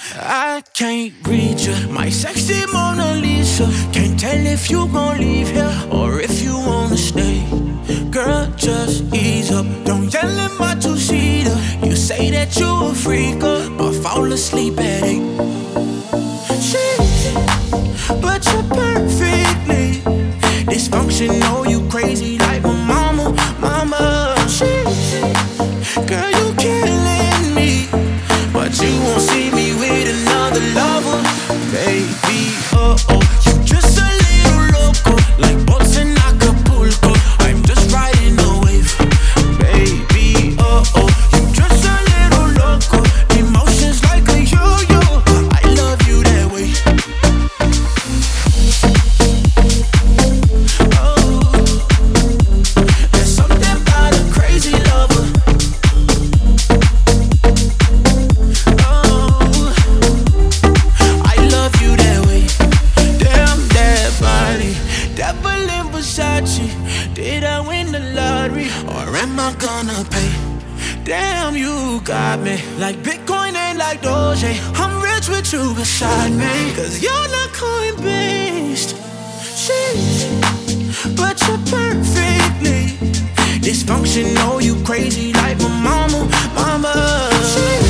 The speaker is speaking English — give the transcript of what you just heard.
I can't read you, my sexy Mona Lisa. Can't tell if you gon' leave here or if you wanna stay. Girl, just ease up, don't yell in my two-seater. You say that you a freaker, but fall asleep at 8. Sheesh, but you're perfectly dysfunctional, you crazy like my mama, mama. Sheesh, girl, you killing me, but you won't see me with another lover, baby. You just a little loco, like boats in Acapulco. I'm just riding a wave, baby. You just a little loco, emotions like a yo-yo. I love you that way. There's something about a crazy lover. I love you that way. Damn that body, devil in Versace. Did I win the lottery or am I gonna pay? Damn, you got me like Bitcoin and like Doge. I'm rich with you beside me, cause you're not coin-based. Sheesh, but you're perfectly dysfunctional, you crazy like my mama, mama. Sheesh,